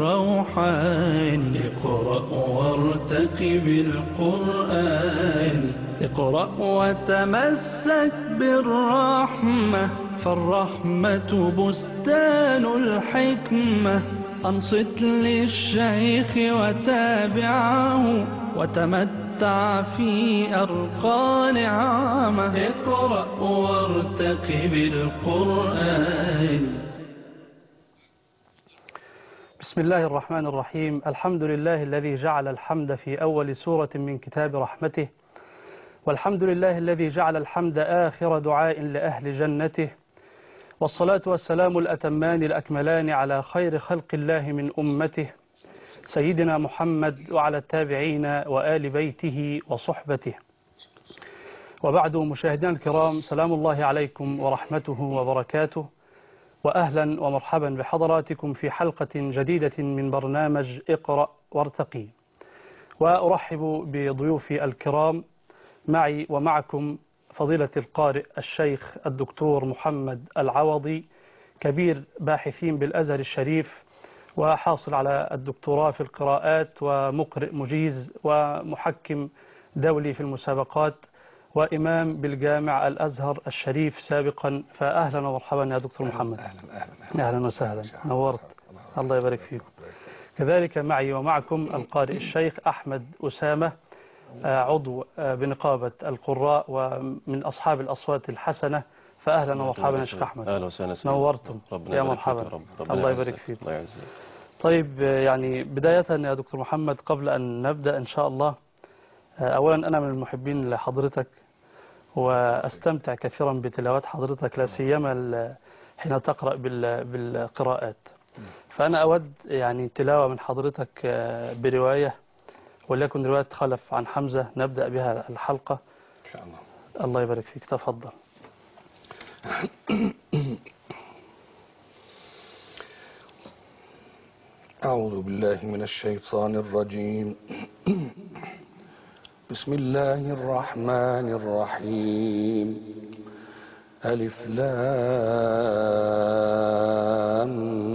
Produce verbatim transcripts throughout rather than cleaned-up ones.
الروحان اقرأ وارتقب القرآن اقرأ وتمسك بالرحمة فالرحمة بستان الحكمة أنصت للشيخ وتابعه وتمتع في أرقى نعمه اقرأ وارتقب القرآن. بسم الله الرحمن الرحيم. الحمد لله الذي جعل الحمد في أول سورة من كتاب رحمته، والحمد لله الذي جعل الحمد آخر دعاء لأهل جنته، والصلاة والسلام الأتمان الأكملان على خير خلق الله من أمته سيدنا محمد وعلى التابعين وآل بيته وصحبته، وبعد. مشاهدينا الكرام، سلام الله عليكم ورحمته وبركاته، وأهلا ومرحبا بحضراتكم في حلقة جديدة من برنامج اقرأ وارتقي. وأرحب بضيوفي الكرام، معي ومعكم فضيلة القارئ الشيخ الدكتور محمد العوضي، كبير باحثين بالأزهر الشريف وحاصل على الدكتوراه في القراءات ومقرئ مجيز ومحكم دولي في المسابقات وإمام بالجامع الأزهر الشريف سابقا. فأهلا ومرحبا يا دكتور محمد. أهلا أهلا أهلا وسهلا، نورت، الله يبارك فيكم. كذلك معي ومعكم القارئ الشيخ أحمد أسامة، عضو بنقابة القراء ومن أصحاب الأصوات الحسنة. فأهلا ومرحبا يا شيخ أحمد. أهلا وسهلا، نورتم يا مرحبا، الله يبارك فيكم. طيب، يعني بداية يا دكتور محمد، قبل أن نبدأ إن شاء الله، أولا أنا من المحبين لحضرتك وأستمتع كثيرا بتلاوات حضرتك، لا سيما حين تقرأ بالقراءات. فأنا أود يعني تلاوة من حضرتك برواية، وليكن رواية خلف عن حمزة، نبدأ بها الحلقة إن شاء الله. الله يبارك فيك، تفضل. أعوذ بالله من الشيطان الرجيم. بسم الله الرحمن الرحيم. ألف لام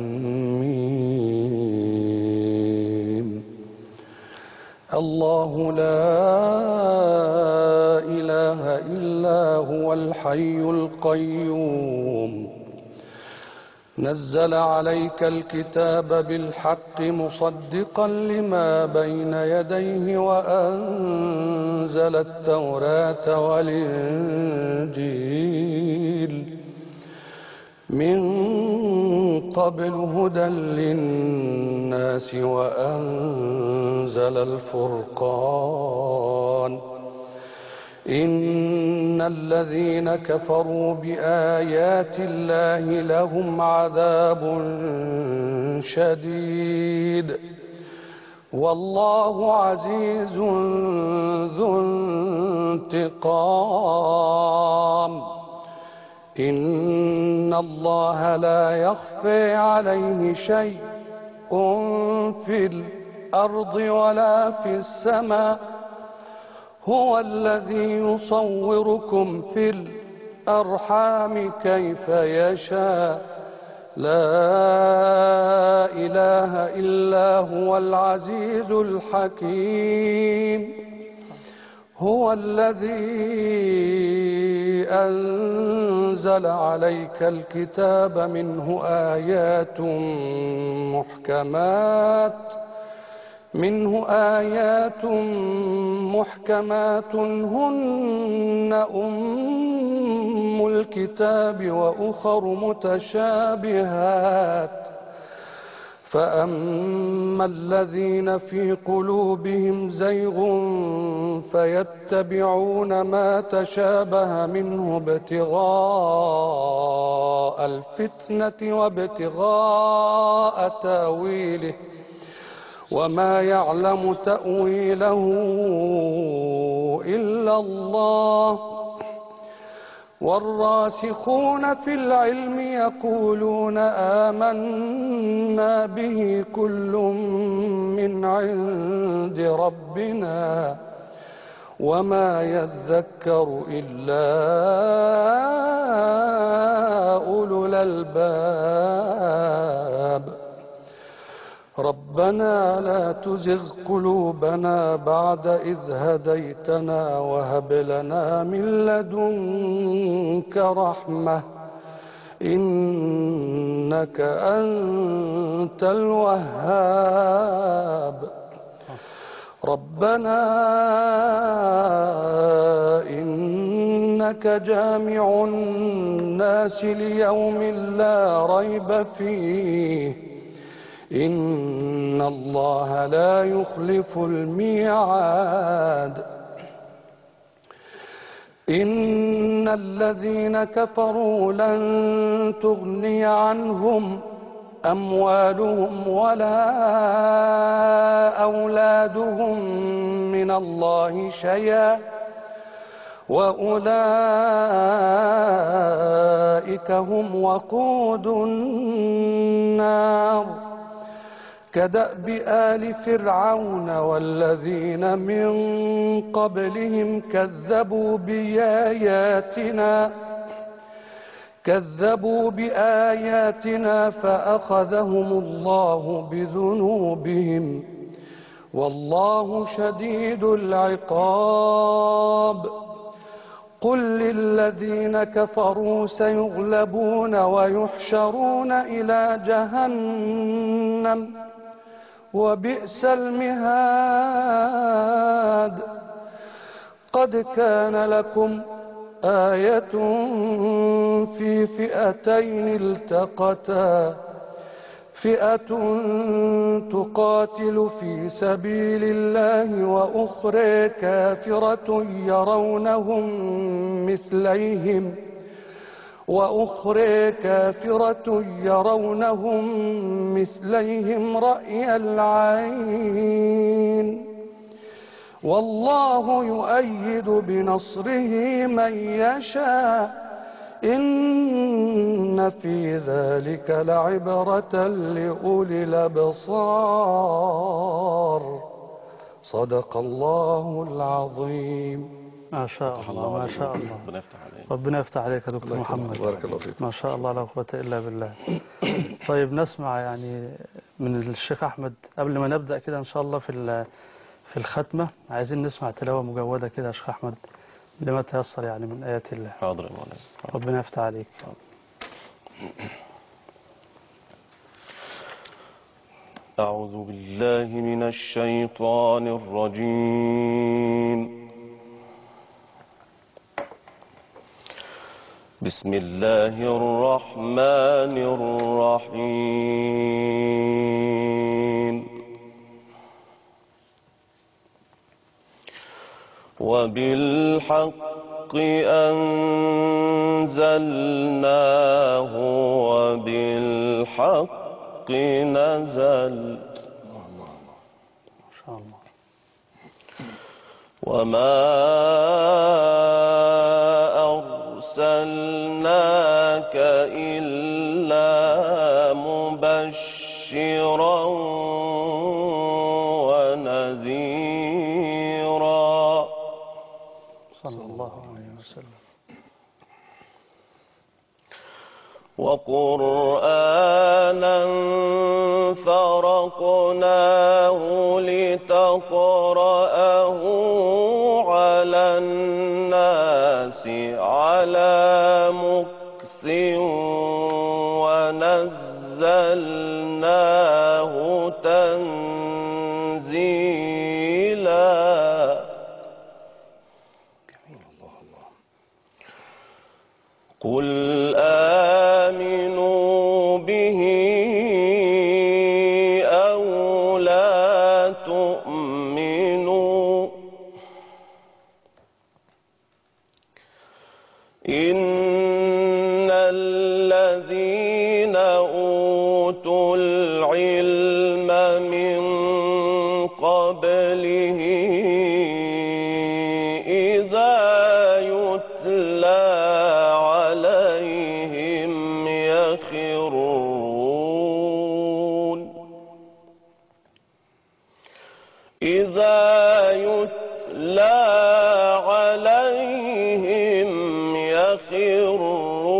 ميم. الله لا إله إلا هو الحي القيوم نزل عليك الكتاب بالحق مصدقا لما بين يديه وأنزل التوراة والإنجيل من قبل هدى للناس وأنزل الفرقان إن الذين كفروا بآيات الله لهم عذاب شديد والله عزيز ذو انتقام إن الله لا يخفى عليه شيء في الأرض ولا في السماء هو الذي يصوركم في الأرحام كيف يشاء لا إله إلا هو العزيز الحكيم هو الذي أنزل عليك الكتاب منه آيات محكمات منه آيات محكمات هن أم الكتاب وأخر متشابهات فأما الذين في قلوبهم زيغ فيتبعون ما تشابه منه ابتغاء الفتنة وابتغاء تاويله وما يعلم تأويله إلا الله والراسخون في العلم يقولون آمنا به كل من عند ربنا وما يذكر إلا أولو الألباب ربنا لا تزغ قلوبنا بعد إذ هديتنا وهب لنا من لدنك رحمة إنك أنت الوهاب ربنا إنك جامع الناس ليوم لا ريب فيه إن الله لا يخلف الميعاد إن الذين كفروا لن تغني عنهم أموالهم ولا أولادهم من الله شيئا وأولئك هم وقود النار كدأب آل فرعون والذين من قبلهم كذبوا بآياتنا كذبوا بآياتنا فأخذهم الله بذنوبهم والله شديد العقاب قل للذين كفروا سيغلبون ويحشرون إلى جهنم وبئس المهاد قد كان لكم آية في فئتين التقتا فئة تقاتل في سبيل الله وأخرى كافرة يرونهم مثليهم وأخرى كافرة يرونهم مثليهم رأي العين والله يؤيد بنصره من يشاء إن في ذلك لعبرة لأولي الأبصار صدق الله العظيم. ما شاء الله ما شاء الله. ربنا يفتح عليك. ربنا يفتح عليك يا دكتور محمد. بارك الله فيك. ما شاء الله لا قوة إلا بالله. طيب نسمع يعني من الشيخ أحمد قبل ما نبدأ كده إن شاء الله في في الختمة، عايزين نسمع تلاوة مجودة كده يا شيخ أحمد لما تيسر يعني من آيات الله. حاضر يا مولانا. ربنا يفتح عليك. أعوذ بالله من الشيطان الرجيم. بسم الله الرحمن الرحيم. وبالحق أنزلناه وبالحق نزل. ما شاء الله. وما أرسلناك إلا مبشرا ونذيرا صلى الله عليه وسلم. وقرآنا فرقناه لتقرأه على الناس على مكث ونزلناه تنزيلا. قل آمنوا به أو لا تؤمنوا إن الذين أوتوا العلم من قبله إذا يتلى عليهم يخرون إذا يتلى عليهم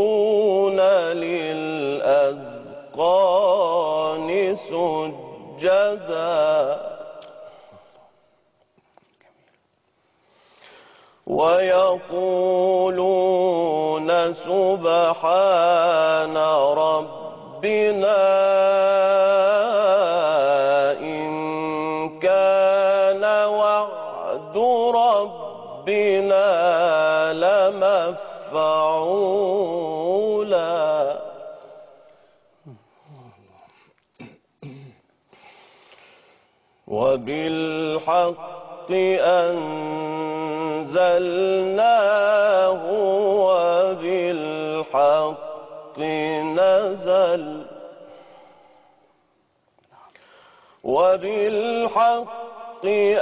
يخرون للأذقان سجدا سجدا ويقولون سبحان ربنا إن كان وعد ربنا لمفعولا وبالحق أنزلناه وبالحق نزل وبالحق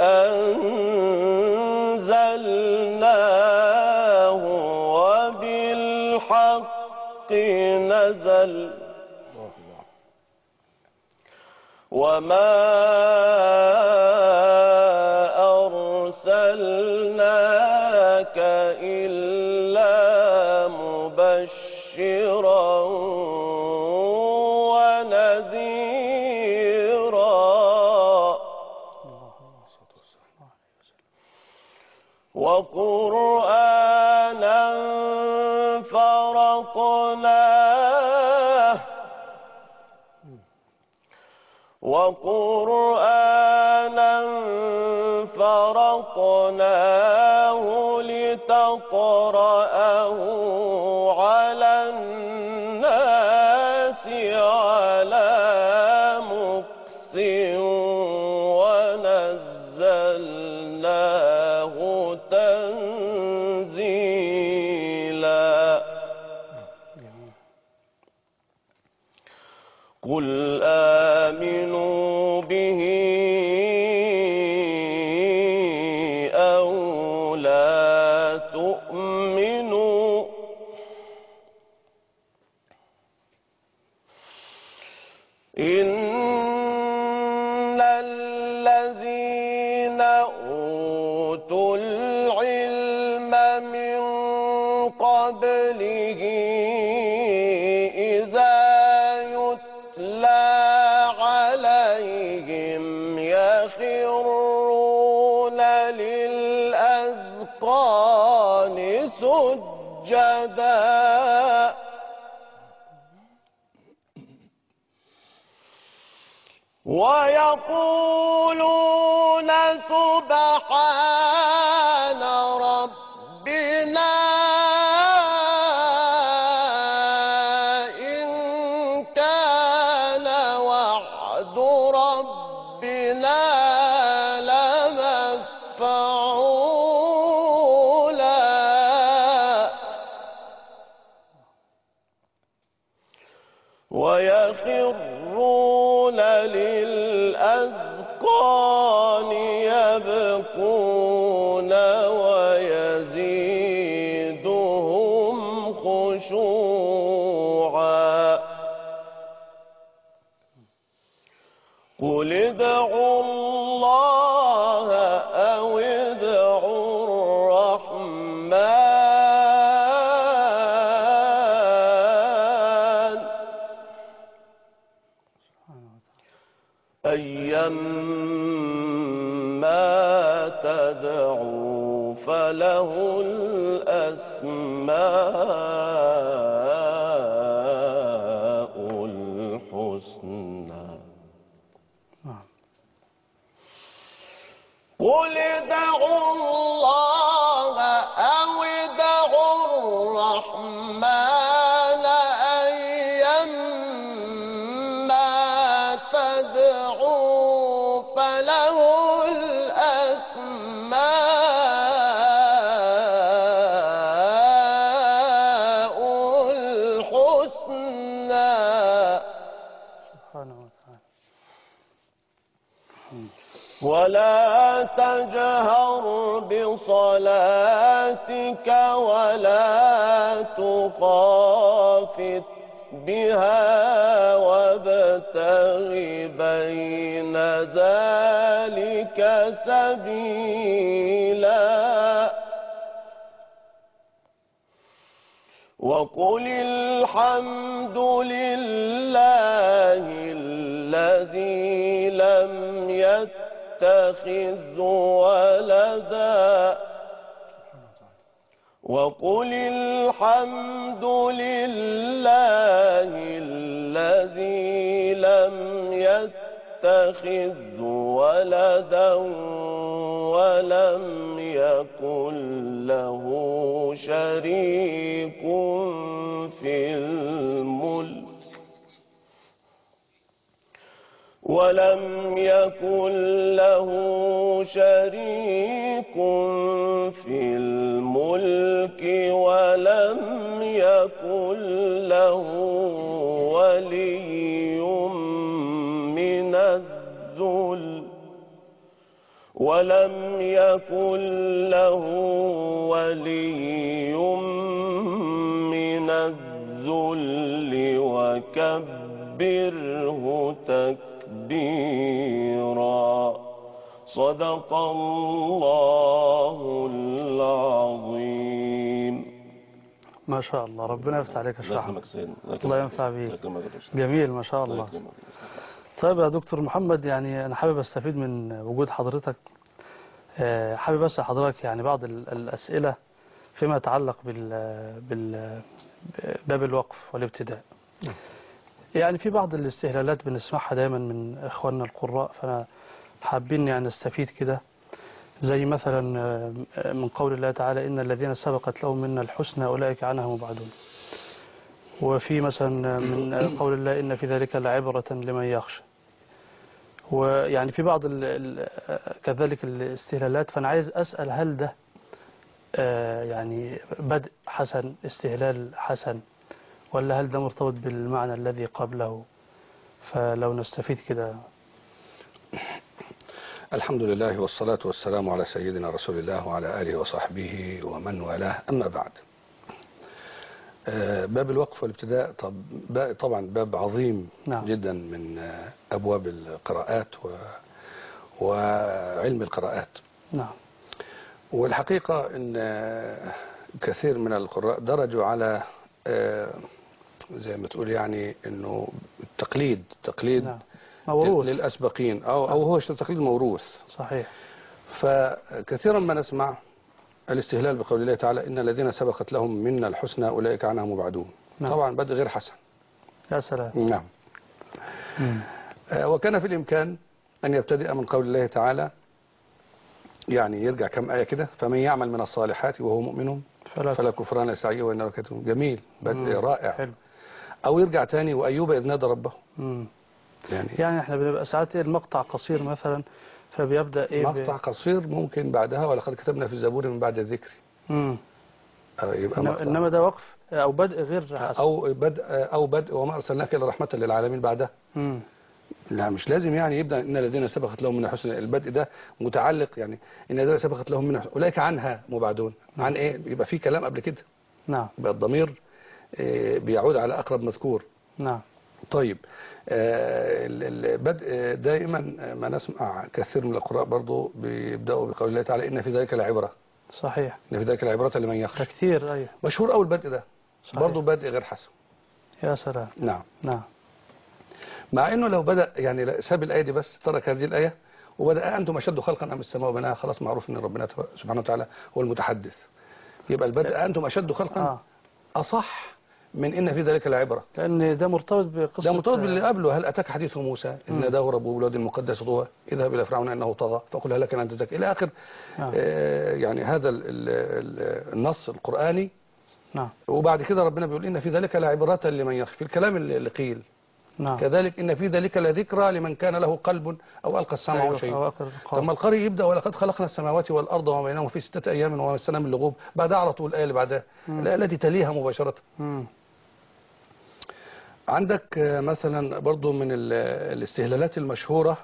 أنزلناه وبالحق نزل وما أرسلناك إلا مبشرا ونذيرا وقرآنا فرقناه وقرآنا فرقناه لتقرأه على الناس على مكث ونزلناه تنزيلا قل آمنوا به أو لا تؤمنوا إن الذين أوتوا العلم من قبله إذا يتلى عليهم يخرون للأذقان سجدا ويقولون سبحان ربنا إن كان وعد ربنا لمفعولا ويخرون للأذقان يبكون ويزيدهم خشوعا قل ادعوا الله أو ادعوا الرحمن أيما تدعوا فله الأسماء الحسنى قل ادعوا الله أو ادعوا الرحمن أيما تدعوا فله الأسماء الحسنى سبحانه وتعالى. ولا تجهر بصلاتك ولا تخافت بها وابتغ بين ذلك سبيلا وقل الحمد لله الذي لم يتخذ ولدا وقل الحمد لله الذي لم يتخذ ولدا ولم يكن له شريك في الملك ولم يكن له شريك في الملك ولم يكن له ولي من الذل ولم يكن له ولي من الذل وكبره تكبيرا. صدق الله العظيم. ما شاء الله، ربنا يفتح عليك يا شيخ أحمد. الله ينفع بيك. الله جميل ما شاء الله. طيب يا دكتور محمد، يعني أنا حابب أستفيد من وجود حضرتك. حابب أسأل حضرتك يعني بعض الأسئلة فيما يتعلق بال بال باب الوقف والابتداء. يعني في بعض الاستهلالات بنسمعها دايما من إخواننا القراء، فأنا حابين يعني نستفيد كده، زي مثلا من قول الله تعالى إن الذين سبقت لهم منا الحسنى أولئك عنها مبعدون. وفي مثلا من قول الله إن في ذلك لعبرة لمن يخشى. ويعني في بعض ال ال كذلك الاستهلالات، فأنا عايز أسأل هل ده يعني بدء حسن، استهلال حسن، ولا هل ده مرتبط بالمعنى الذي قبله؟ فلو نستفيد كده. الحمد لله والصلاة والسلام على سيدنا رسول الله وعلى آله وصحبه ومن والاه، أما بعد. باب الوقف والابتداء طبعا باب عظيم نعم. جدا من أبواب القراءات وعلم القراءات نعم. والحقيقة أن كثير من القراء درجوا على زي ما تقول يعني أنه التقليد تقليد نعم. موروث للأسبقين أو, أو هو تقليد موروث صحيح. فكثيرا ما نسمع الاستهلال بقول الله تعالى إن الذين سبقت لهم منا الحسنى أولئك عنها مبعدون نعم. طبعا بدء غير حسن. يا سلام. نعم. آه وكان في الإمكان أن يبتدئ من قول الله تعالى، يعني يرجع كم آية كده، فمن يعمل من الصالحات وهو مؤمن فلا, فلا كفران سعيه وإنه لكاتب. جميل، بدء مم. رائع. حلو. أو يرجع تاني وأيوب إذ نادى ربه. مم. يعني يعني احنا بنبقى ساعات المقطع قصير مثلا، فبيبدأ ايه مقطع قصير ممكن بعدها ولقد كتبنا في الزبور من بعد الذكر. امم يبقى إنما, انما ده وقف او بدء غير حسن، او بدء او بدء وما ارسلناك الا رحمه للعالمين بعدها. امم لا مش لازم يعني يبدا ان الذين سبقت لهم من الحسنى، البدء ده متعلق يعني ان الذين سبقت لهم من اولئك عنها مبعدون. نعم. عن ايه؟ يبقى في كلام قبل كده. نعم. يبقى الضمير بيعود على اقرب مذكور. نعم. طيب البدء دائما ما نسمع كثير من القراء برضو بيبداوا بقول الله تعالى ان في ذلك لعبره. صحيح. ان في ذلك لعبره لمن يخشى. كثير ايوه. مشهور قوي البدء ده. صحيح. برضو بدء غير حسن. يا سلام. نعم. نعم. مع انه لو بدا يعني ساب الايه دي بس، ترك هذه الايه وبدا انتم اشد خلقا ام السماء وبناها، خلاص معروف ان ربنا سبحانه وتعالى هو المتحدث. يبقى البدء انتم اشد خلقا آه. اصح من إن في ذلك العبرة، لأن ده مرتبط بقصة، ده مرتبط باللي قبله. هل أتاك حديث موسى إذ ناداه ربه بالوادي المقدس طوى اذهب إلى فرعون إنه طغى فقل هل لك أن تزكي إلى آخر. آه. آه يعني هذا ال ال النص القرآني. نعم. وبعد كده ربنا بيقول إن في ذلك لعبرة لمن يخشى، في الكلام اللي قيل. نعم. كذلك إن في ذلك لذكرى لمن كان له قلب أو ألقى السمع أيوة شيء. ثم القارئ يبدأ ولقد خلقنا السماوات والأرض وما بينهما في ستة أيام وما مسنا من لغوب، بعدها على طول الآية اللي بعدها الآية التي تليها مباشرة. مم. عندك مثلا برضو من الاستهلالات المشهورة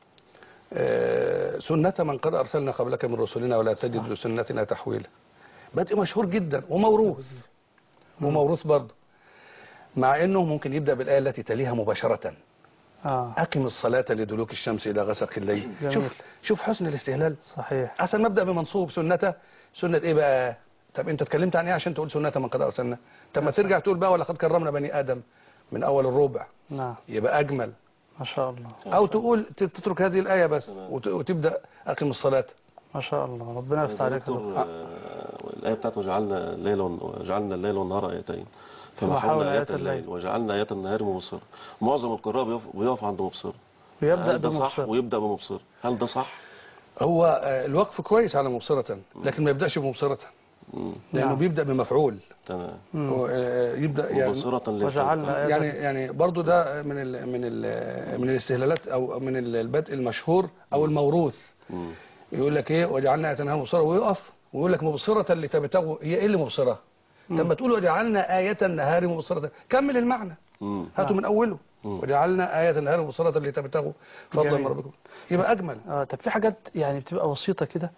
سنة من قد أرسلنا قبلك من رسلنا ولا تجد لسنتنا تحويلا. بدء مشهور جدا وموروث وموروث برضو، مع أنه ممكن يبدأ بالآية التي تليها مباشرة. آه. أقم الصلاة لدلوك الشمس إلى غسق الليل. جميل. شوف شوف حسن الاستهلال. صحيح. أحسن مبدأ بمنصوب سنته، سنة إيه بقى؟ طب انت اتكلمت عن ايه عشان تقول سنة من قد ارسلنا؟ طب ما ترجع تقول بقى ولقد كرمنا بني ادم من اول الربع. نعم. يبقى اجمل ما شاء الله. او تقول تترك هذه الايه بس وتبدا اقم الصلاه. ما شاء الله، ربنا يفتح عليك يا دكتور. الايه بتاعته وجعلنا الليل وجعلنا الليل والنهار ايتين فمحونا ايات الليل وجعلنا ايات النهار مبصرة. معظم القراء بيقف عند مبصرة، بيبدا بمبصرة صح ويبدا بمبصرة. هل ده صح؟ هو الوقف كويس على مبصرة، لكن ما يبداش بمبصرة لانه نعم. بيبدا بمفعول. تمام. يبدا يعني وجعلنا يعني يعني برضه ده من ال من ال من الاستهلالات او من البدء المشهور او الموروث. مم. يقول لك ايه وجعلنا ايات النهار مبصرة ويقف ويقول لك مبصرة لتبتغوا. هي ايه اللي مبصرة؟ طب ما تقولوا وجعلنا آية النهار مبصرة، كمل المعنى. مم. هاتوا من اوله. مم. وجعلنا آية النهار مبصرة لتبتغوا فضلا من ربكم، يبقى اجمل. اه طب في حاجات يعني بتبقى بسيطة كده،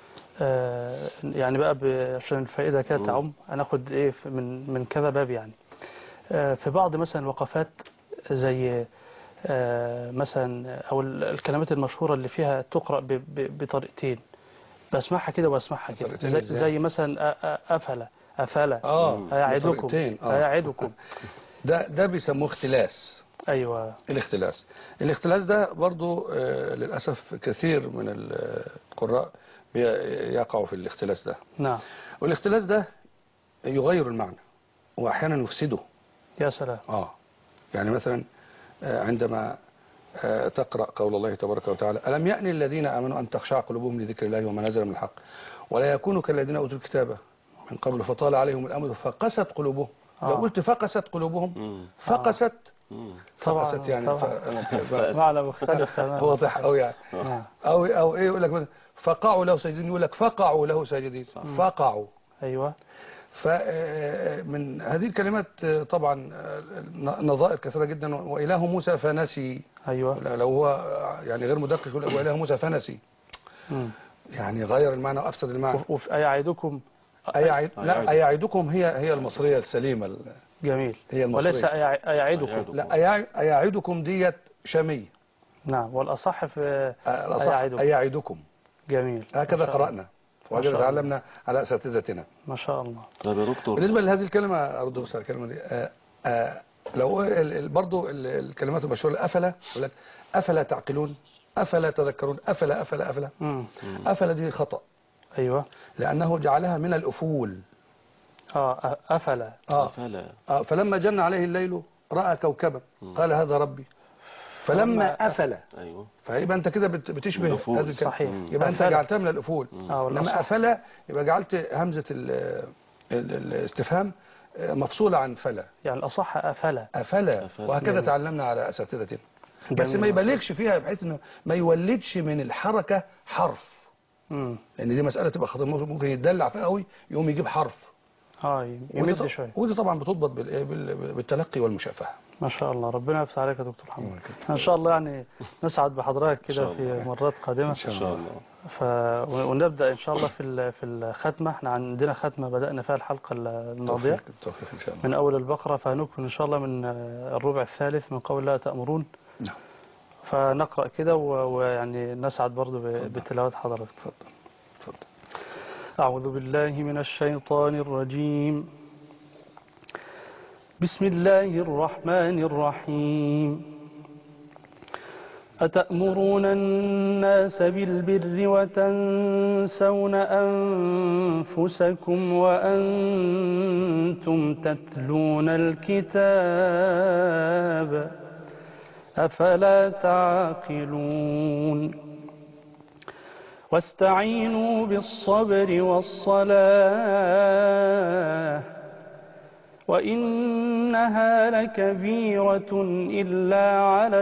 آه يعني بقى عشان الفائدة كده تعم، هناخد ايه من من كذا باب يعني. آه في بعض مثلا الوقفات زي آه مثلا او الكلمات المشهورة اللي فيها تقرأ بطريقتين، بسمعها كده واسمعها كده، زي, زي مثلا أفلا أفلا اه هيعدكم هيعدكم ده ده بيسموه اختلاس. ايوه الاختلاس الاختلاس ده برضو آه للاسف كثير من القراء يقعوا في الاختلاس ده. نعم. والاختلاس ده يغير المعنى واحيانا يفسده. يا سلام. اه يعني مثلا عندما تقرأ قول الله تبارك وتعالى ألم يأن الذين آمنوا أن تخشع قلوبهم لذكر الله وما نزل من الحق ولا يكونوا كالذين أوتوا الكتاب من قبل فطال عليهم الأمد فقست قلوبهم. آه. لو قلت فقست قلوبهم فقست فقست يعني معنى مختلف تماما. واضح أو يعني أو أو إيه يقول لك فقعوا له ساجدين، يقول لك فقعوا له ساجدين. فقعوا. أيوة. فمن هذه الكلمات طبعا نظائر كثيرة جدا. وإله موسى فنسي. أيوة. لو هو يعني غير مدقق يقول وإله موسى فنسي. مم. يعني غير المعنى وأفسد المعنى. وفي أيعدكم أيعد لا أيعدكم هي هي المصرية السليمة. جميل. هي المصرية. وليس أيعدكم. لا أيعدكم ديت شامية. نعم. والأصح في أيعدكم. أيعدكم. جميل. هكذا قرأنا وهكذا تعلمنا على أساتذتنا. ما شاء الله. طيب يا دكتور بالنسبة لهذه الكلمة أرد بس على الكلمة دي. آآ آآ لو برضو الكلمات المشهورة أفلا يقول لك أفلا تعقلون أفلا تذكرون أفلا أفلا أفلا مم. أفلا دي خطأ. أيوة. لأنه جعلها من الأفول. آه أفلا. آه. أفلا. آه فلما جن عليه الليل رأى كوكبا قال هذا ربي فلما أفل. أيوة. فيبقى أنت كده بتشبه هذا الكلام. صحيح. يبقى أنت جعلتها من الأفول. آه لما أفل يبقى جعلت همزة الاستفهام مفصولة عن فلا. يعني الأصح أفلا. أفلا. وهكذا تعلمنا على أساتذتنا. بس ما يبالغش فيها بحيث انه ما يولدش من الحركة حرف. امم لان دي مسألة تبقى خطيرة، ممكن يتدلع فيها قوي يقوم يجيب حرف. اه يمد شويه. ودي طبعا بتضبط بالتلقي والمشافهة. ما شاء الله، ربنا يفتح عليك يا دكتور محمد. ان شاء الله يعني نسعد بحضرتك كده في مرات قادمة ان شاء الله. ف... ونبدأ ان شاء الله في في الختمة. احنا عندنا ختمة بدأنا فيها الحلقة الماضية التوفيق ان شاء الله من اول البقرة، فهنكمل ان شاء الله من الربع الثالث من قول لا تأمرون. نعم. فنقرأ كده ويعني نسعد برضو بتلاوة حضرتك. اتفضل اتفضل. أعوذ بالله من الشيطان الرجيم. بسم الله الرحمن الرحيم. أتأمرون الناس بالبر وتنسون أنفسكم وأنتم تتلون الكتاب أفلا تعقلون واستعينوا بالصبر والصلاة وإنها لكبيرة إلا على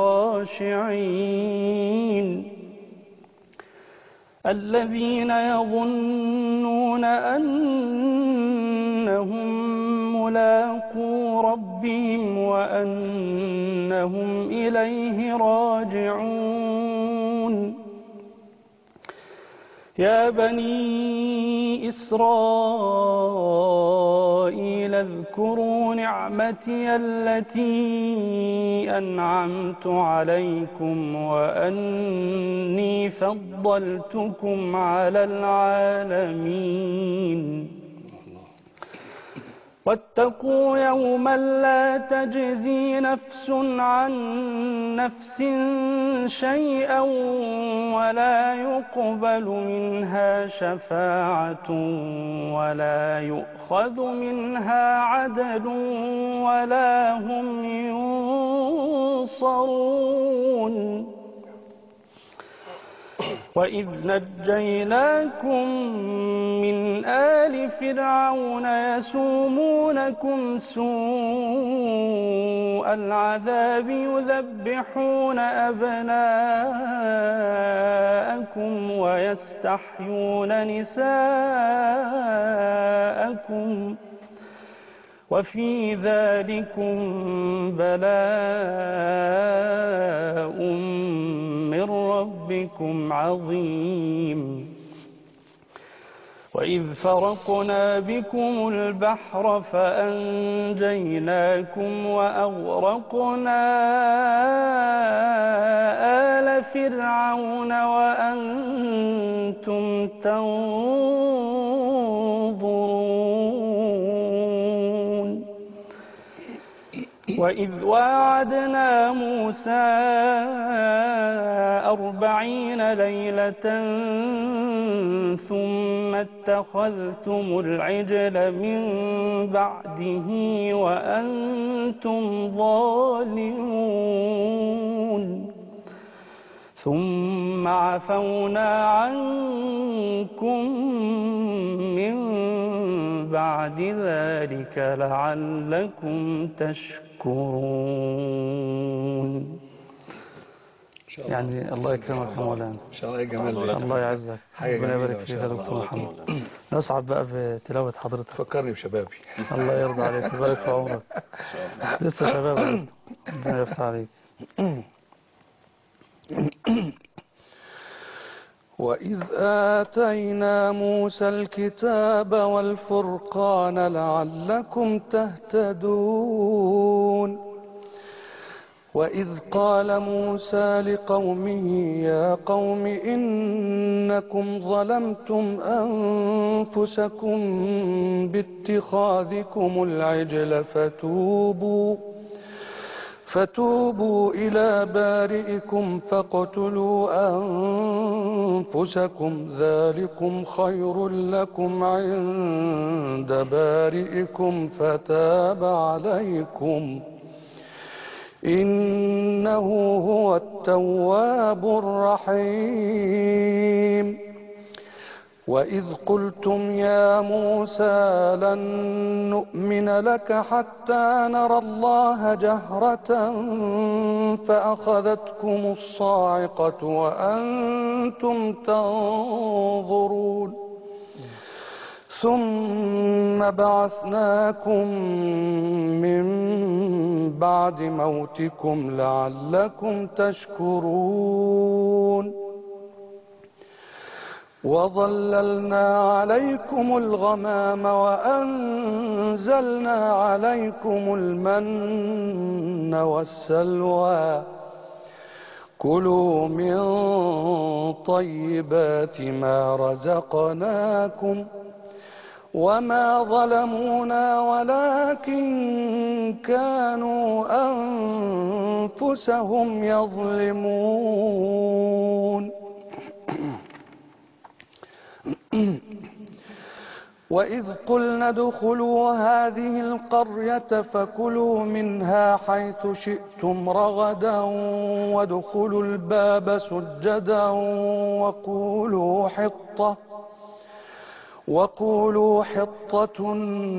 الخاشعين الذين يظنون أنهم ملاقو ربهم وأنهم إليه راجعون. يا بني إسرائيل اذكروا نعمتي التي أنعمت عليكم وأني فضلتكم على العالمين. واتقوا يوما لا تجزي نفس عن نفس شيئا ولا يقبل منها شفاعة ولا يؤخذ منها عدل ولا هم ينصرون وإذ نجيناكم من آل فرعون يسومونكم سوء العذاب يذبحون أبناءكم ويستحيون نساءكم وفي ذلكم بلاء من ربكم عظيم وإذ فرقنا بكم البحر فأنجيناكم وأغرقنا آل فرعون وأنتم تنظرون وإذ واعدنا موسى أربعين ليلة ثم اتخذتم العجل من بعده وأنتم ظالمون ثم عفونا عنكم من بعد ذلك لعلكم تشكرون. يعني الله يكرمك يا مولانا. ان شاء الله يا جمال. الله يعزك. ربنا يبارك فيك يا دكتور محمد. نصعب بقى بتلاوة حضرتك. فكرني بشبابي. الله يرضى عليك ويبارك في عمرك. لسه شباب. ربنا يفتح عليك. وإذ آتينا موسى الكتاب والفرقان لعلكم تهتدون وإذ قال موسى لقومه يا قوم إنكم ظلمتم أنفسكم باتخاذكم العجل فتوبوا فتوبوا إلى بارئكم فاقتلوا أنفسكم ذلكم خير لكم عند بارئكم فتاب عليكم إنه هو التواب الرحيم وإذ قلتم يا موسى لن نؤمن لك حتى نرى الله جهرة فأخذتكم الصاعقة وأنتم تنظرون ثم بعثناكم من بعد موتكم لعلكم تشكرون وظللنا عليكم الغمام وأنزلنا عليكم المن والسلوى كلوا من طيبات ما رزقناكم وما ظلمونا ولكن كانوا أنفسهم يظلمون وإذ قلنا ادخلوا هذه القرية فكلوا منها حيث شئتم رغدا وادخلوا الباب سجدا وقولوا حطة وقولوا حطة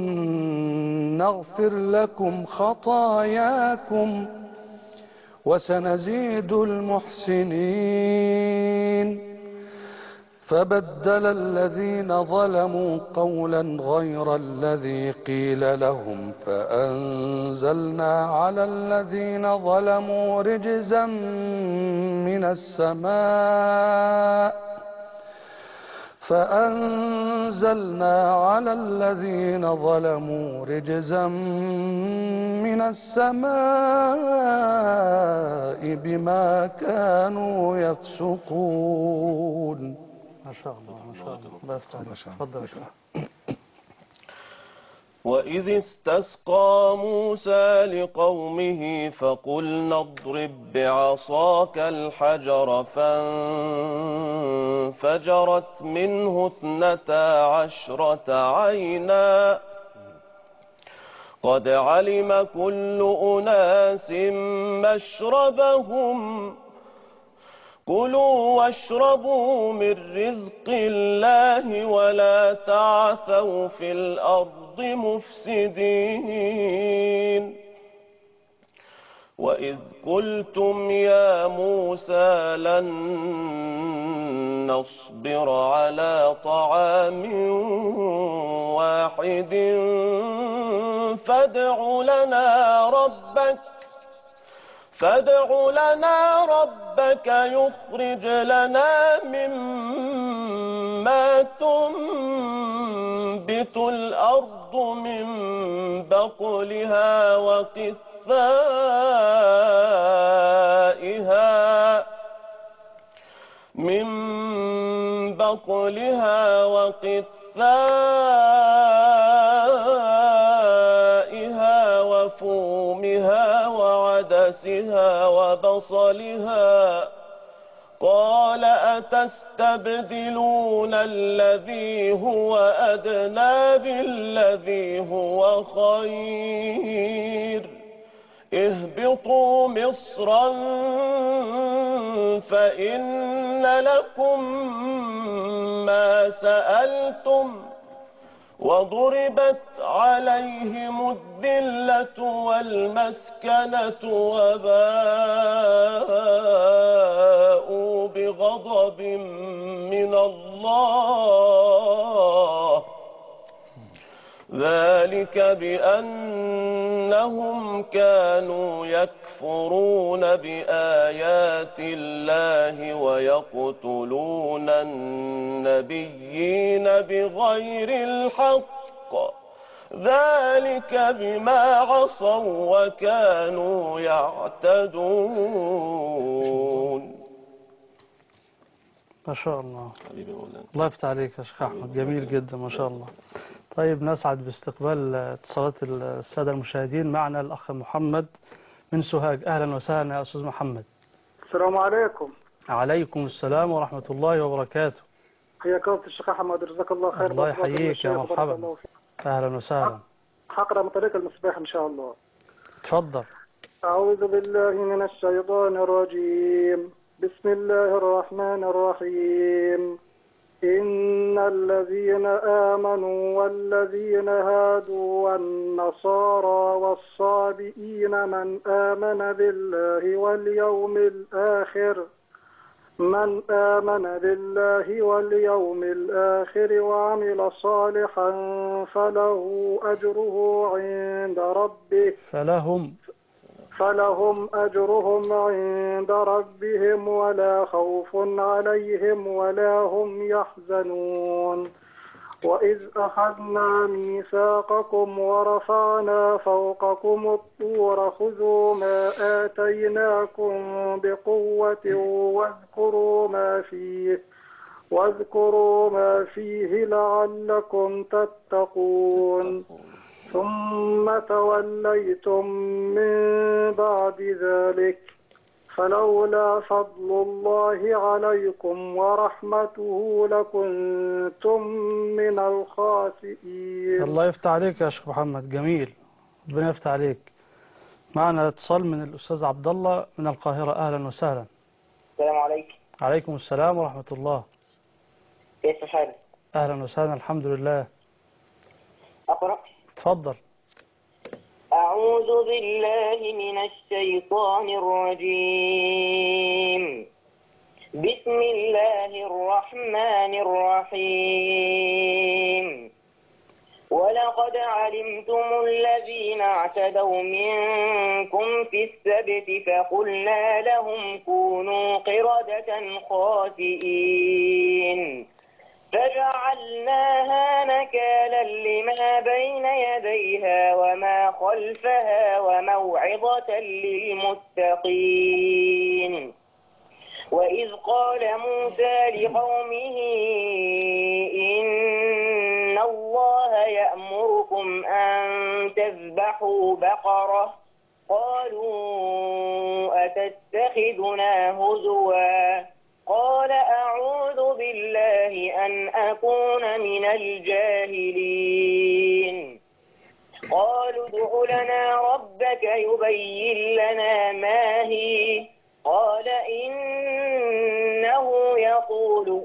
نغفر لكم خطاياكم وسنزيد المحسنين فبدل الذين ظلموا قولا غير الذي قيل لهم فأنزلنا على الذين ظلموا رجزا من السماء فأنزلنا على الذين ظلموا رجزا من السماء بما كانوا يفسقون. ما شاء الله ما شاء الله. الله يفتح عليك. تفضل يا شيخ. وإذ استسقى موسى لقومه فقلنا اضرب بعصاك الحجر فانفجرت منه اثنتا عشرة عينا قد علم كل أناس مشربهم كلوا واشربوا من رزق الله ولا تعثوا في الأرض مفسدين وإذ قلتم يا موسى لن نصبر على طعام واحد فادع لنا ربك فادع لنا ربك يخرج لنا مما تنبت الأرض من بقلها وقثائها من بقلها وقثائها وفومها وعدسها وبصلها قال أتستبدلون الذي هو أدنى بالذي هو خير اهبطوا مصرا فإن لكم ما سألتم وضربت عليهم الذلة والمسكنة وباءوا بغضب من الله ذلك بأنهم كانوا يكفرون بآيات الله ويقتلون النبيين بغير الحق ذلك بما عصوا وكانوا يعتدون. ما شاء الله الله يفتح عليك يا شيخ أحمد، جميل جدا ما شاء الله. طيب نسعد باستقبال اتصالات السادة المشاهدين. معنا الأخ محمد من سوهاج. أهلا وسهلا يا أستاذ محمد. السلام عليكم. عليكم السلام ورحمة الله وبركاته. حياك الله الشيخ أحمد، جزاك الله خير. الله يحييك يا مرحبا. أهلا وسهلا. هقرأ من طريق المصباح إن شاء الله. تفضل. أعوذ بالله من الشيطان الرجيم. بسم الله الرحمن الرحيم. إن الذين آمنوا والذين هادوا والنصارى والصابئين من آمن بالله واليوم الآخر من آمن بالله واليوم الآخر وعمل صالحا فله أجره عند ربه فلهم فلهم أجرهم عند ربهم ولا خوف عليهم ولا هم يحزنون. وإذ أخذنا ميثاقكم ورفعنا فوقكم الطور خذوا ما آتيناكم بقوة واذكروا ما فيه واذكروا ما فيه لعلكم تتقون. ثم توليتم من بعد ذلك فلولا فضل الله عليكم ورحمته لكنتم من الخاسئين. الله يفتح عليك يا شيخ محمد، جميل، ربنا يفتح عليك. معنا اتصال من الأستاذ عبد الله من القاهرة. أهلا وسهلا. السلام عليكم. عليكم السلام ورحمة الله. كيف حالك؟ أهلا وسهلا، الحمد لله. أقرأ؟ تفضل. أعوذ بالله من الشيطان الرجيم. بسم الله الرحمن الرحيم. ولقد علمتم الذين اعتدوا منكم في السبت فقلنا لهم كونوا قردة خاسئين فجعلناها نكالا لما بين يديها وما خلفها وموعظة للمتقين. وإذ قال موسى لقومه إن الله يأمركم أن تذبحوا بقرة قالوا أتتخذنا هزوا قال أعوذ بالله أن أكون من الجاهلين قالوا ادع لنا ربك يبين لنا ما هي قال إنه يقول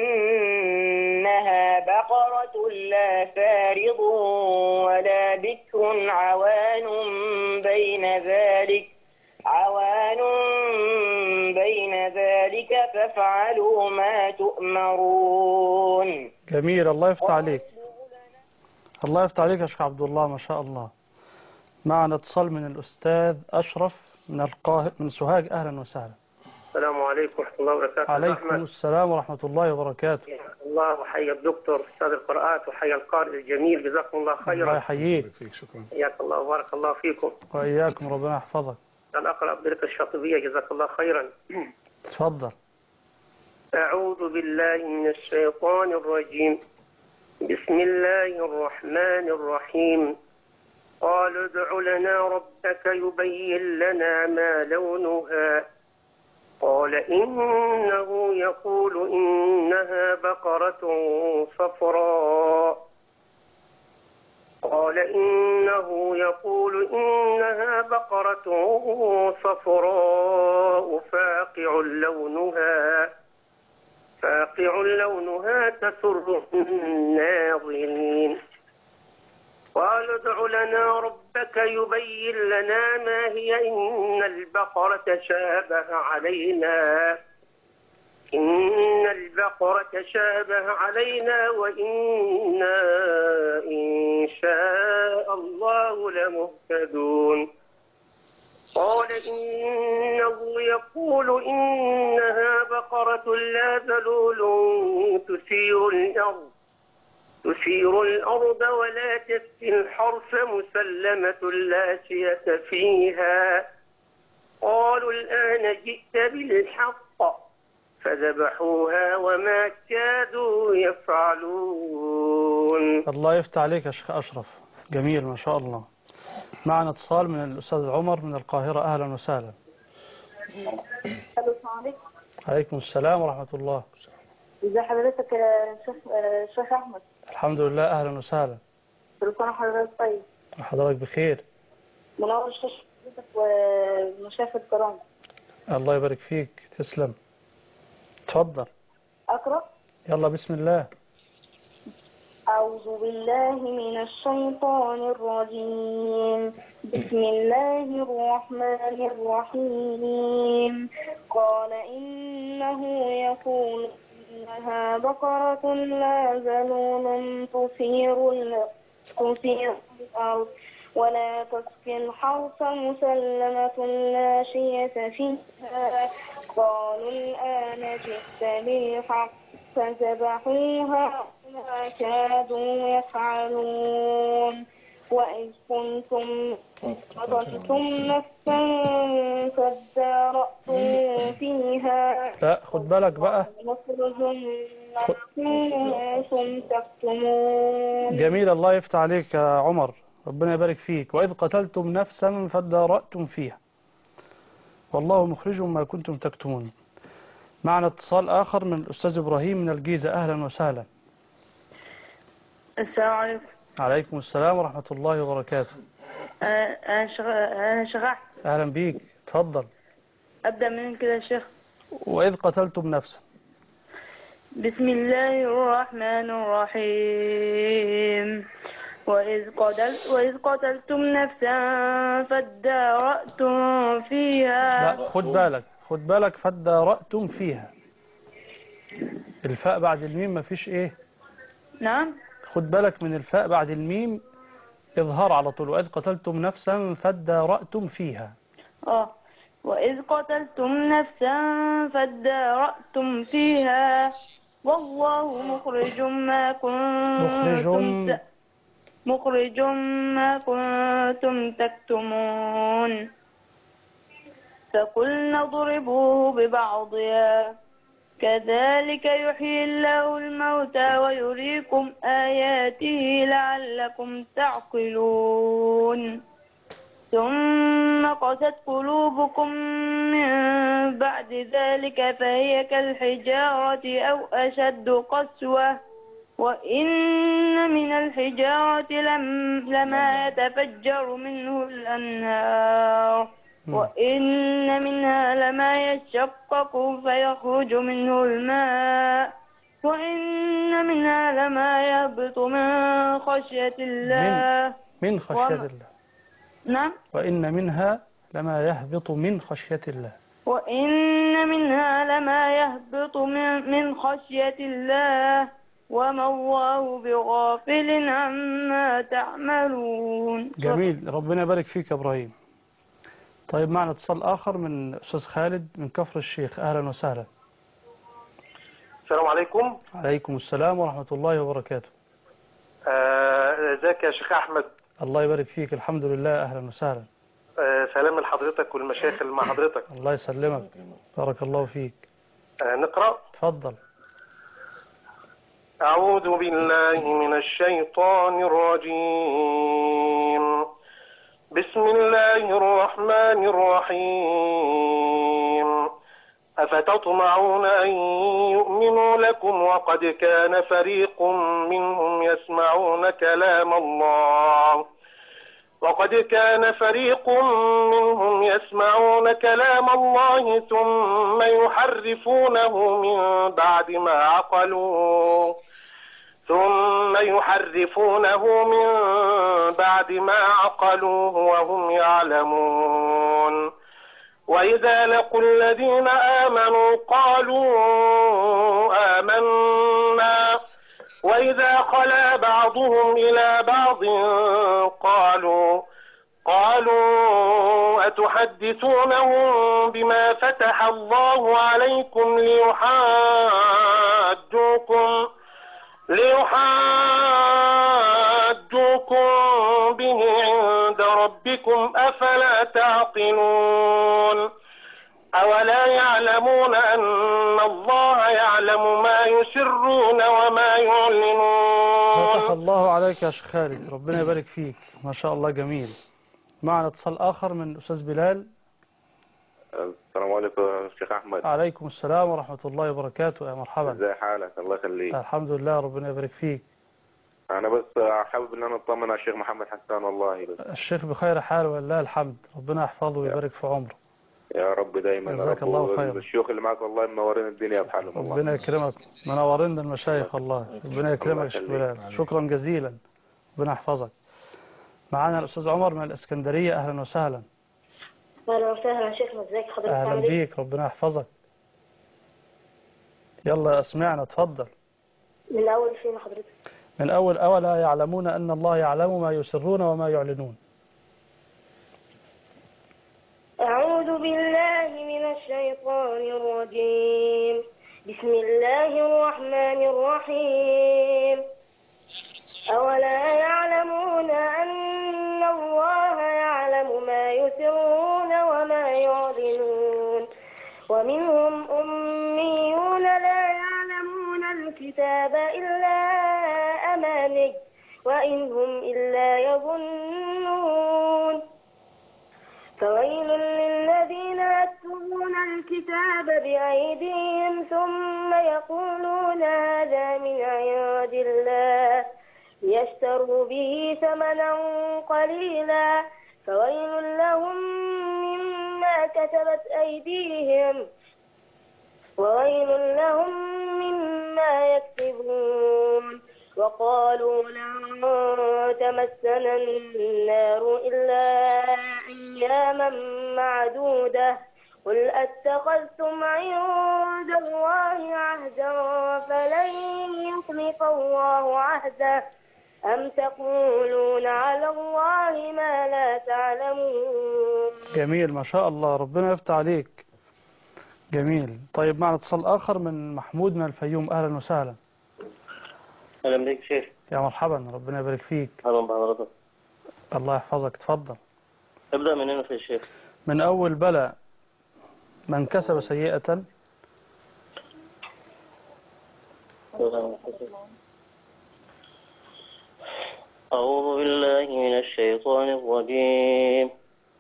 إنها بقرة لا فارض ولا بكر عوان بين ذلك عوان بين ذلك فافعلوا ما تؤمرون. جميل، الله يفتح عليك. الله يفتح عليك يا شيخ عبد الله، ما شاء الله. معنا اتصال من الأستاذ أشرف من القاهرة من سوهاج. أهلا وسهلا. السلام عليكم ورحمة الله وبركاته. عليكم السلام ورحمة الله وبركاته. يا الله، وحيا الدكتور أستاذ القراءات وحيا القارئ الجميل، جزاكم الله خيرا. الله يحييك. شكرا. حياك الله وبارك الله فيكم. وإياكم، ربنا يحفظك. أنا أقرأ بطريقة الشاطبية، جزاك الله خيرا. تفضل. أعوذ بالله من الشيطان الرجيم. بسم الله الرحمن الرحيم. قالوا ادع لنا ربك يبين لنا ما لونها قال إنه يقول إنها بقرة صفراء قال إنه يقول إنها بقرة صفراء فاقع لونها فاقع لونها تسر الناظرين قالوا ادع لنا ربك يبين لنا ما هي إن البقرة شابه علينا إن البقرة شابه علينا وإنا إن شاء الله لمهتدون قال إنه يقول إنها بقرة لا ذلول تثير الأرض تثير الأرض ولا تسقي الحرث مسلمة لا شية فيها قالوا الآن جئت بالحق فذبحوها وما كادوا يفعلون. الله يفتح عليك يا شيخ أشرف، جميل ما شاء الله. معنا اتصال من الأستاذ عمر من القاهرة. أهلا وسهلا. السلام عليكم. عليكم السلام ورحمة الله. ازي حضرتك يا شيخ شيخ أحمد؟ الحمد لله، أهلا وسهلا. كل سنة وحضرتك طيب. وحضرتك بخير. منور الشاشة حضرتك ومشايخ الكرام. الله يبارك فيك، تسلم. تفضل. أقرأ؟ يلا بسم الله. أعوذ بالله من الشيطان الرجيم. بسم الله الرحمن الرحيم. قال إنه يقول إنها بقرة لا ذلول تثير الأرض ولا تسقي الحرث مسلمة لا شية فيها قالوا الآن جئت بالحق فذبحوها وما كادوا يفعلون وإذ كنتم قتلتم نفسا فادارأتم فيها لا خد بالك بقى. كنتم تكتمون. جميل، الله يفتح عليك يا عمر، ربنا يبارك فيك. وإذ قتلتم نفسا فادارأتم فيها والله مخرج ما كنتم تكتمون. معنا اتصال آخر من الأستاذ إبراهيم من الجيزة. أهلا وسهلا. السلام عليكم. عليكم السلام ورحمة الله وبركاته. أنا شغال. أهلا بيك، تفضل. أبدأ من كده يا شيخ. وإذ قتلتم نفسا. بسم الله الرحمن الرحيم. وإذ, قتل وإذ قتلتم نفسا فادارأتم فيها. لا خد بالك خد بالك فادارأتم فيها، الفاء بعد الميم مفيش ايه. نعم. خد بالك من الفاء بعد الميم، اظهار على طول. وإذ قتلتم نفسا فادارأتم فيها. اه وإذ قتلتم نفسا فادارأتم فيها والله مخرج ما كنتم مخرج مخرج ما كنتم تكتمون فقلنا اضربوه ببعضها كذلك يحيي الله الموتى ويريكم آياته لعلكم تعقلون ثم قست قلوبكم من بعد ذلك فهي كالحجارة أو أشد قسوة وإن من الحجارة لما يتفجر منه الأنهار وإن منها لما يشقق فيخرج منه الماء وإن منها لما يهبط من خشية الله من, من خشية وما... الله نعم وإن منها لما يهبط من خشية الله وإن منها لما يهبط من, من خشية الله وما الله بغافل عما تعملون. جميل، ربنا يبارك فيك يا إبراهيم. طيب معنا اتصال آخر من أستاذ خالد من كفر الشيخ. أهلا وسهلا. السلام عليكم. عليكم السلام ورحمة الله وبركاته. ازيك آه يا شيخ أحمد؟ الله يبارك فيك. الحمد لله. أهلا وسهلا. آه سلام لحضرتك والمشايخ اللي مع حضرتك. الله يسلمك. بارك الله فيك. آه نقرأ. تفضل. أعوذ بالله من الشيطان الرجيم. بسم الله الرحمن الرحيم. أفتطمعون أن يؤمنوا لكم وقد كان فريق منهم يسمعون كلام الله وقد كان فريق منهم يسمعون كلام الله ثم يحرفونه من بعد ما عقلوه ثم يحرفونه من بعد ما عقلوه وهم يعلمون. وإذا لقوا الذين آمنوا قالوا آمنا وإذا خلا بعضهم إلى بعض قالوا قالوا أتحدثونهم بما فتح الله عليكم ليحاجوكم ليحاجوكم به عند ربكم أفلا تعقلون. أولا يعلمون أن الله يعلم ما يسرون وما يعلنون. فتح الله عليك يا شيخ خالد، ربنا يبارك فيك، ما شاء الله جميل. معنا اتصال آخر من أستاذ بلال. السلام عليكم يا شيخ أحمد. عليكم السلام ورحمة الله وبركاته. يا مرحبا. ازي حالك؟ الله يخليك. الحمد لله، ربنا يبارك فيك. أنا بس حابب إن أنا أطمن على الشيخ محمد حسان والله. بس الشيخ بخير حال ولله الحمد، ربنا يحفظه ويبارك في عمره. يا رب دايما. جزاك الله خير. الشيوخ اللي معك والله منورين الدنيا بحالهم والله. ربنا يكرمك، منورين المشايخ والله. ربنا يكرمك يا شيخ بلال، شكرا جزيلا، ربنا يحفظك. معانا الأستاذ عمر من الإسكندرية. أهلا وسهلا. أهلا وسهلا شيخنا، ازيك حضرتك؟ أهلا بيك، ربنا يحفظك. يلا اسمعنا، اتفضل. من الأول فين حضرتك؟ من أول أولا يعلمون أن الله يعلم ما يسرون وما يعلنون. أعوذ بالله من الشيطان الرجيم. بسم الله الرحمن الرحيم. أولا يعلمون أن الله يعلم ما يسرون وما يعلنون. ومنهم أميون لا يعلمون الكتاب إلا أماني وإن هم إلا يظنون. فويل للذين يكتبون الكتاب بأيديهم ثم يقولون هذا من عند الله ليشتروا به ثمنا قليلا فويل لهم مما كتبت أيديهم وويل لهم مما يكسبون. وقالوا لن تمسنا النار إلا أياما معدودة قل أتخذتم عند الله عهدا فلن يخلف الله عهده أم تقولون على الله ما لا تعلمون. جميل، ما شاء الله، ربنا يفتح عليك. جميل. طيب معنا اتصال آخر من محمود من الفيوم. أهلا وسهلا. أهلا بك شيخ. يا مرحبا، ربنا يبارك فيك. أهلا بحضرتك. الله يحفظك، تفضل. ابدأ من هنا في الشيخ. من أول بلى من كسب سيئة أعوذ بالله من الشيطان الرجيم.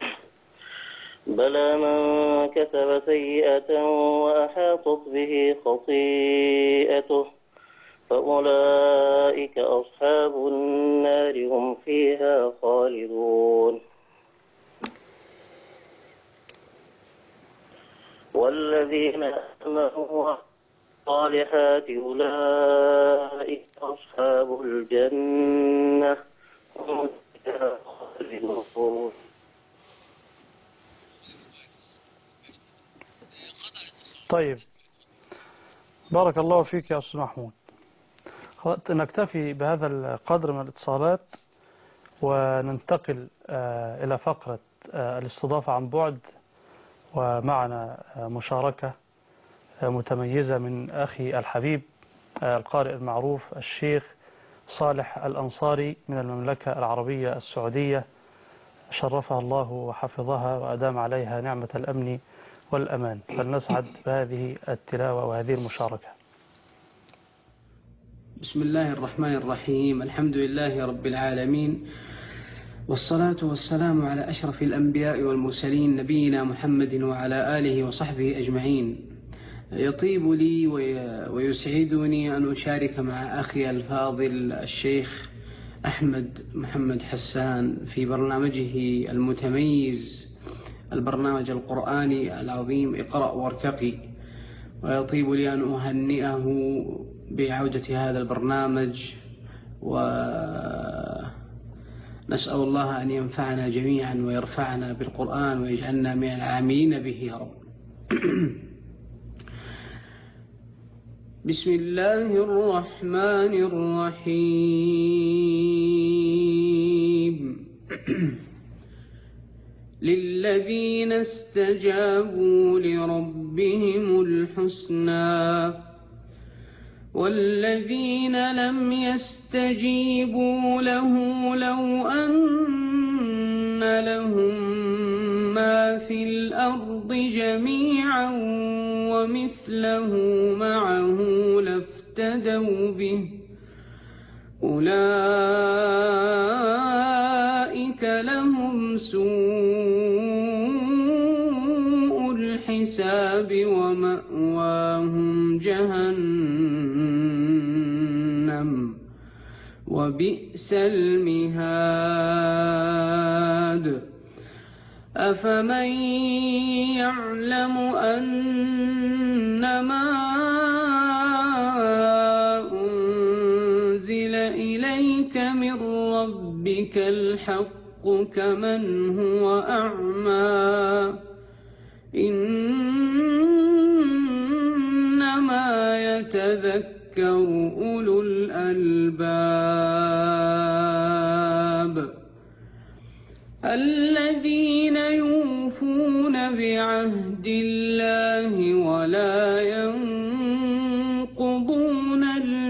بلى من كسب سيئة وأحاطت به خطيئته فأولئك أصحاب النار هم فيها خالدون. والذين آمنوا والصالحات أولئك أصحاب الجنة هم فيها خالدون. طيب، بارك الله فيك يا أستاذ محمود. نكتفي بهذا القدر من الاتصالات وننتقل إلى فقرة الاستضافة عن بعد، ومعنا مشاركة متميزة من أخي الحبيب القارئ المعروف الشيخ صالح الأنصاري من المملكة العربية السعودية، شرفها الله وحفظها وأدام عليها نعمة الأمن والأمان. فلنسعد بهذه التلاوة وهذه المشاركة. بسم الله الرحمن الرحيم. الحمد لله رب العالمين، والصلاة والسلام على أشرف الأنبياء والمرسلين نبينا محمد وعلى آله وصحبه أجمعين. يطيب لي ويسعدني أن أشارك مع أخي الفاضل الشيخ أحمد محمد حسان في برنامجه المتميز، البرنامج القرآني العظيم اقرأ وارتقي. ويطيب لي أن أهنئه بعودة هذا البرنامج، ونسأل الله أن ينفعنا جميعا ويرفعنا بالقرآن ويجعلنا من العاملين به يا رب. بسم الله الرحمن الرحيم. للذين استجابوا لربهم الحسنى والذين لم يستجيبوا له لو أن لهم ما في الأرض جميعا ومثله معه لافتدوا به أولئك لهم سوء الحساب ومأواهم جهنم وبئس المهاد. أفمن يعلم أنما أنزل إليك من ربك الحق كمن هو أعمى إنما يتذكر أولو الألباب الذين يوفون بعهد الله ولا ينقضون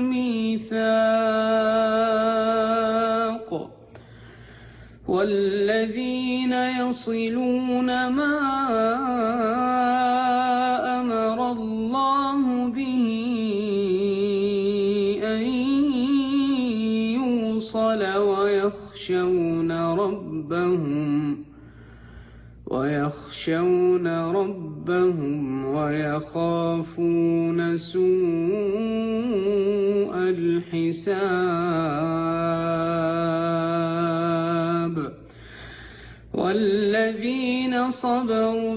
الميثاق والذين يصلون ما أمر الله به أن يوصل ويخشون ربهم ويخشون ربهم ويخافون سوء الحساب والذين صبروا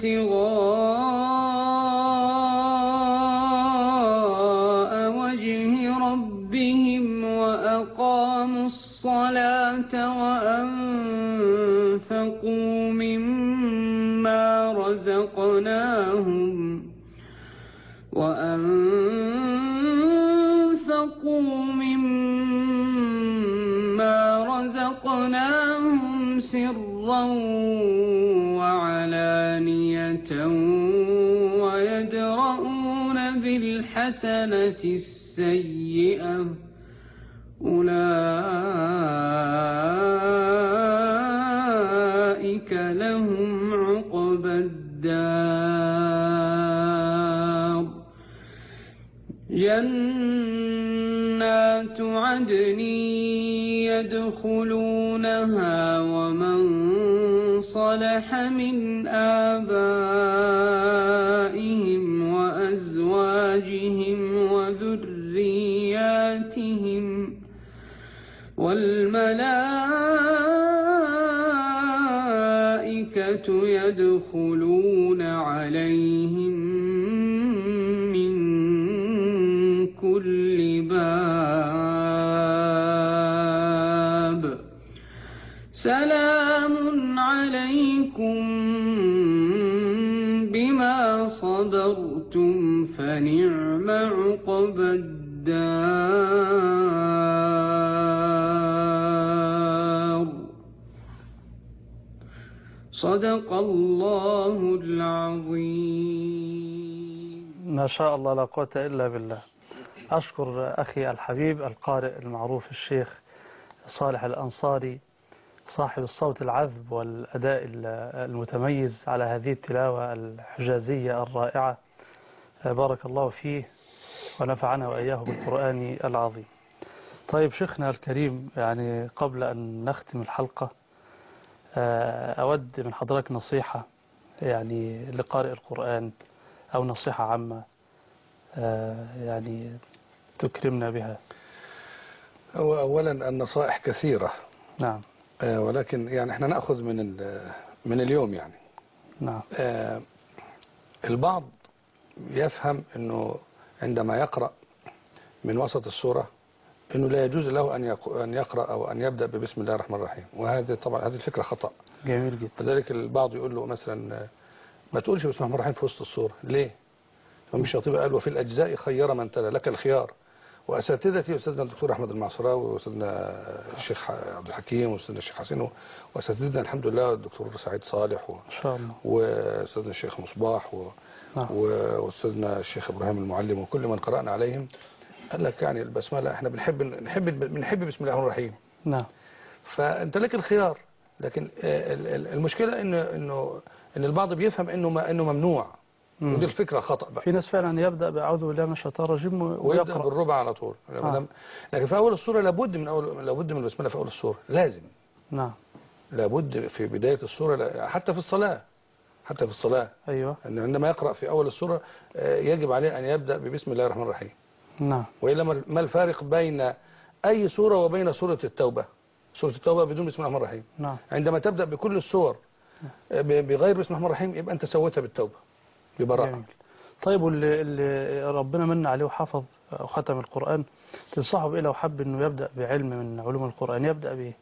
ابتغاء وجه ربهم وأقاموا الصلاة وأنفقوا مما رزقناهم وأنفقوا مما رزقناهم سرا وعلانية ويدرؤون بالحسنة السيئة أولئك لهم عقبى الدار جنات عدن يدخلونها ومن صلح من آبائهم وأزواجهم وذرياتهم والملائكة يدخلون عليهم من كل باب سلام عليكم بما صبرتم فنعم عقبى الدار. صدق الله العظيم. ما شاء الله لا قوة إلا بالله. أشكر أخي الحبيب القارئ المعروف الشيخ صالح الأنصاري صاحب الصوت العذب والأداء المتميز على هذه التلاوة الحجازية الرائعة. بارك الله فيه ونفعنا وإياه بالقرآن العظيم. طيب شيخنا الكريم، يعني قبل أن نختم الحلقة أود من حضرتك نصيحة يعني لقارئ القرآن أو نصيحة عامة يعني تكرمنا بها. هو أولا النصائح كثيرة، نعم، ولكن يعني احنا نأخذ من من اليوم يعني. نعم. البعض يفهم أنه عندما يقرأ من وسط السورة أنه لا يجوز له أن يقرأ أو أن يبدأ ببسم الله الرحمن الرحيم، وهذا طبعا هذه الفكرة خطأ. جميل جدا. لذلك البعض يقول له مثلا ما تقولش بسم الله الرحمن الرحيم في وسط السورة، ليه؟ فمن الشاطبي قال وفي الأجزاء خير من تلا لك الخيار. وأساتذتي أستاذنا الدكتور أحمد المعصراوي وأستاذنا الشيخ عبد الحكيم وأستاذنا الشيخ حسين وأساتذتنا الحمد لله الدكتور سعيد صالح و... وأستاذنا الشيخ مصباح و... وأستاذنا الشيخ إبراهيم المعلم وكل من قرأنا عليهم قال لك يعني البسملة احنا بنحب نحب بنحب بسم الله الرحمن الرحيم. نعم. فأنت لك الخيار، لكن المشكلة إنه إنه إن البعض بيفهم إنه ما إنه ممنوع. مم. ودي الفكرة خطأ بقى. في ناس فعلا يبدأ بأعوذ بالله من الشيطان الرجيم ويبدأ بالربع على طول. آه. لكن في أول السورة لابد من أول لابد من البسملة في أول السورة لازم. نعم. لابد في بداية السورة حتى في الصلاة حتى في الصلاة. أيوة. أن عندما يقرأ في أول السورة يجب عليه أن يبدأ ببسم الله الرحمن الرحيم. نعم. وإلا ما الفارق بين أي سورة وبين سورة التوبة؟ سورة التوبة بدون بسم الله الرحمن الرحيم. نعم. عندما تبدأ بكل السور بغير بسم الله الرحمن الرحيم يبقى أنت سويتها بالتوبة ببراءة. طيب واللي اللي ربنا من عليه وحفظ وختم القرآن تنصحه بإيه لو حب إنه يبدأ بعلم من علوم القرآن يبدأ بإيه؟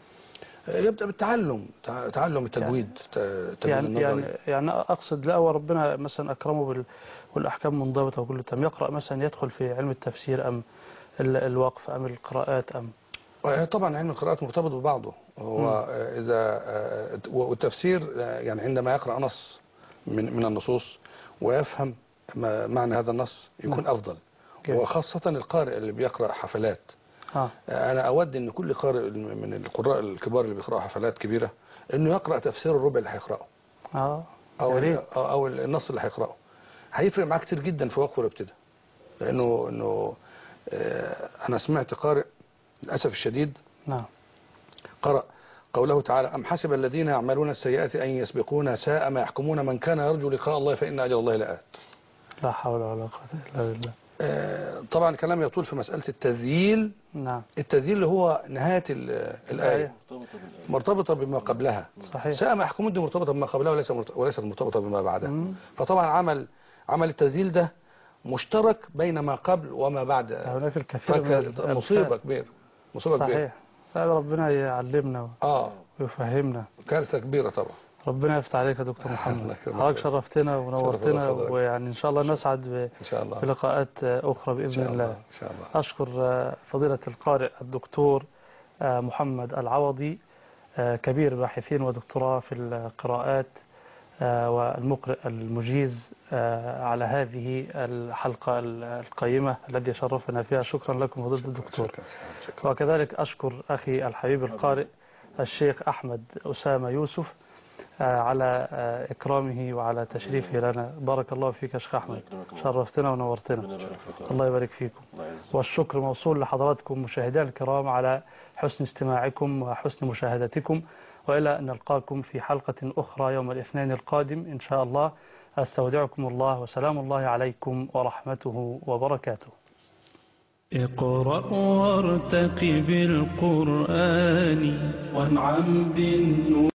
يبدأ بالتعلم، تعلم التجويد. يعني يعني يعني أقصد لا هو ربنا مثلا أكرمه بالأحكام منضبطة وكله تم يقرأ مثلا يدخل في علم التفسير أم الوقف أم القراءات أم طبعا علم القراءات مرتبط ببعضه. هو إذا والتفسير يعني عندما يقرأ نص من من النصوص ويفهم معنى هذا النص يكون أفضل. وخاصة القارئ اللي بيقرأ حفلات. آه. أنا أود أن كل قارئ من القراء الكبار اللي بيقرأوا حفلات كبيرة أنه يقرأ تفسير الربع اللي هيقرأه. آه. أو, أو النص اللي هيقرأه هيفرق معاه كتير جدا في وقفه الابتداء. لأنه إنه أنا سمعت قارئ للأسف الشديد. نعم. قرأ قوله تعالى أم حسب الذين يعملون السيئات أن يسبقونا ساء ما يحكمون من كان يرجو لقاء الله فإن أجل الله لآت. لا حول ولا قوة إلا بالله. طبعا الكلام يطول في مسألة التذييل. نعم. التذييل اللي هو نهاية الآية مرتبطة بما قبلها. صحيح. ساء ما يحكمون دي مرتبطة بما قبلها وليس وليست مرتبطة بما بعدها. مم. فطبعا عمل عمل التذييل ده مشترك بين ما قبل وما بعد. هناك الكثير من مصيبة كبيرة مصيبة صحيح. كبيرة. هذا ربنا يعلمنا اه ويفهمنا. كارثة كبيرة طبعا. ربنا يفتح عليك يا دكتور محمد. حضرتك شرفتنا ونورتنا ويعني ان شاء الله نسعد إن شاء الله. بلقاءات اخرى باذن إن شاء الله. الله. إن شاء الله. اشكر فضيلة القارئ الدكتور محمد العوضي كبير باحثين ودكتوراه في القراءات والمقرئ المجيز على هذه الحلقة القيمة التي شرفنا فيها. شكرا لكم فضيلة الدكتور. وكذلك أشكر أخي الحبيب القارئ الشيخ أحمد أسامة يوسف على إكرامه وعلى تشريفه لنا. بارك الله فيك يا شيخ أحمد، شرفتنا ونورتنا. الله يبارك فيكم. والشكر موصول لحضراتكم مشاهدينا الكرام على حسن استماعكم وحسن مشاهدتكم، وإلى أن نلقاكم في حلقة أخرى يوم الاثنين القادم إن شاء الله. أستودعكم الله وسلام الله عليكم ورحمته وبركاته. اقرأ وارتقي بالقرآن وانعم بالنور.